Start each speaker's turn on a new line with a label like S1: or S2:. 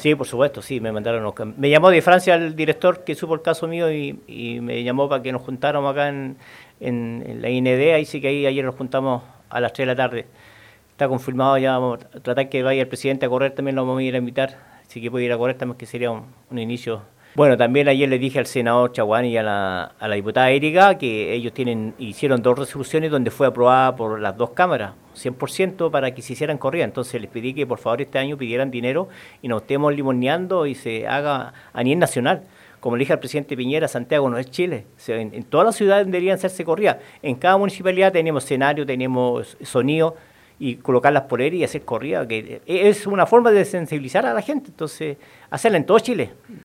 S1: Sí, por supuesto, sí, me mandaron me llamó de Francia el director que supo el caso mío y me llamó para que nos juntáramos acá en la IND, ahí sí que ahí ayer nos juntamos a las 3 de la tarde. Está confirmado, ya vamos a tratar que vaya el presidente a correr, también lo vamos a ir a invitar, si que puede ir a correr también, que sería un inicio. Bueno, también ayer le dije al senador Chaguán y a la diputada Erika que ellos hicieron 2 resoluciones donde fue aprobada por las 2 cámaras, 100% para que se hicieran corridas. Entonces les pedí que por favor este año pidieran dinero y nos estemos limoneando y se haga a nivel nacional. Como le dije al presidente Piñera, Santiago no es Chile. O sea, en todas las ciudades deberían hacerse corridas. En cada municipalidad tenemos escenario, tenemos sonido y colocar las poleras y hacer corridas, que es una forma de sensibilizar a la gente. Entonces, hacerla en todo Chile.